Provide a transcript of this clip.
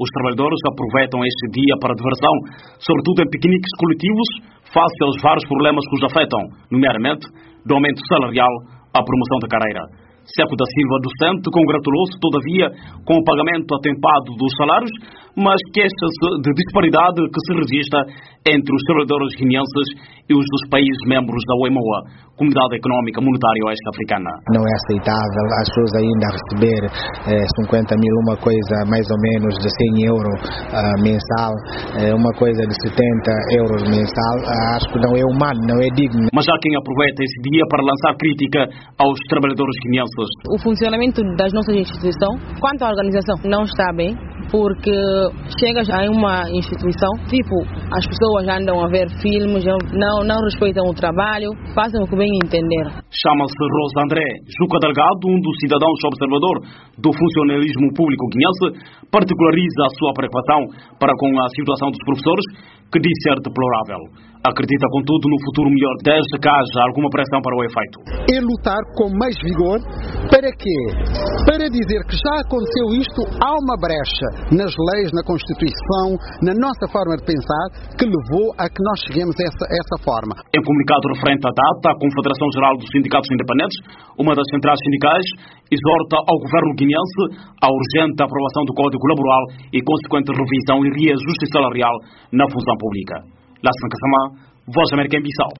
Os trabalhadores aproveitam este dia para diversão, sobretudo em piqueniques coletivos, face aos vários problemas que os afetam, nomeadamente do aumento salarial à promoção da carreira. Seco da Silva, docente, congratulou-se, todavia, com o pagamento atempado dos salários, mas queixa-se de disparidade que se registra entre os trabalhadores guineenses e os dos países membros da OEMOA, Comunidade Económica Monetária Oeste Africana. Não é aceitável as pessoas ainda receber 50 mil, uma coisa mais ou menos de 100 euros mensal, uma coisa de 70 euros mensal. Acho que não é humano, não é digno. Mas há quem aproveita esse dia para lançar crítica aos trabalhadores guineenses. O funcionamento das nossas instituições, quanto à organização, não está bem, porque chegas a uma instituição, tipo, as pessoas andam a ver filmes, não respeitam o trabalho, fazem o que bem entender. Chama-se Rosa André Juca Delgado, um dos cidadãos observador do funcionalismo público guineense, particulariza a sua preocupação para com a situação dos professores, que diz ser deplorável. Acredita, contudo, no futuro melhor, desde que haja alguma pressão para o efeito. É lutar com mais vigor. Para quê? Para dizer que já aconteceu isto, há uma brecha nas leis, na Constituição, na nossa forma de pensar, que levou a que nós cheguemos a essa forma. Em comunicado referente à data, a Confederação Geral dos Sindicatos Independentes, uma das centrais sindicais, exorta ao governo guineense a urgente aprovação do Código Laboral e consequente revisão e reajuste salarial na função pública. Lassana Kassamá, Voz da América em Bissau.